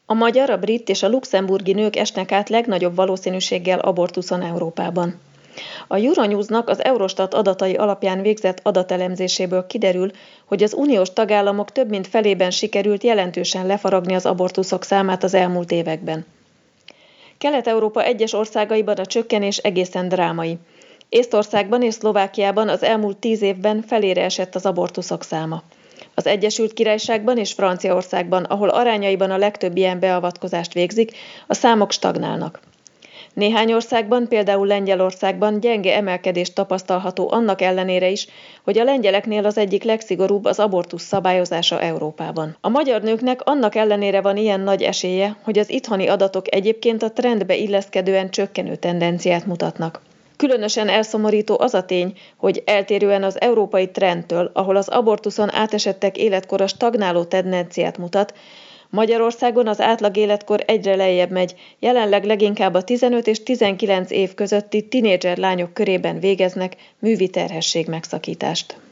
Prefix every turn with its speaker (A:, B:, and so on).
A: A magyar, a brit és a luxemburgi nők esnek át legnagyobb valószínűséggel abortuszon Európában. A Euronewsnak az Eurostat adatai alapján végzett adatelemzéséből kiderül, hogy az uniós tagállamok több mint felében sikerült jelentősen lefaragni az abortuszok számát az elmúlt években. Kelet-Európa egyes országaiban a csökkenés egészen drámai. Észtországban és Szlovákiában az elmúlt 10 évben felére esett az abortuszok száma. Az Egyesült Királyságban és Franciaországban, ahol arányaiban a legtöbb ilyen beavatkozást végzik, a számok stagnálnak. Néhány országban, például Lengyelországban gyenge emelkedés tapasztalható annak ellenére is, hogy a lengyeleknél az egyik legszigorúbb az abortusz szabályozása Európában. A magyar nőknek annak ellenére van ilyen nagy esélye, hogy az itthoni adatok egyébként a trendbe illeszkedően csökkenő tendenciát mutatnak. Különösen elszomorító az a tény, hogy eltérően az európai trendtől, ahol az abortuszon átesettek életkora stagnáló tendenciát mutat, Magyarországon az átlag életkor egyre lejjebb megy, jelenleg leginkább a 15 és 19 év közötti tinédzser lányok körében végeznek művi terhesség megszakítást.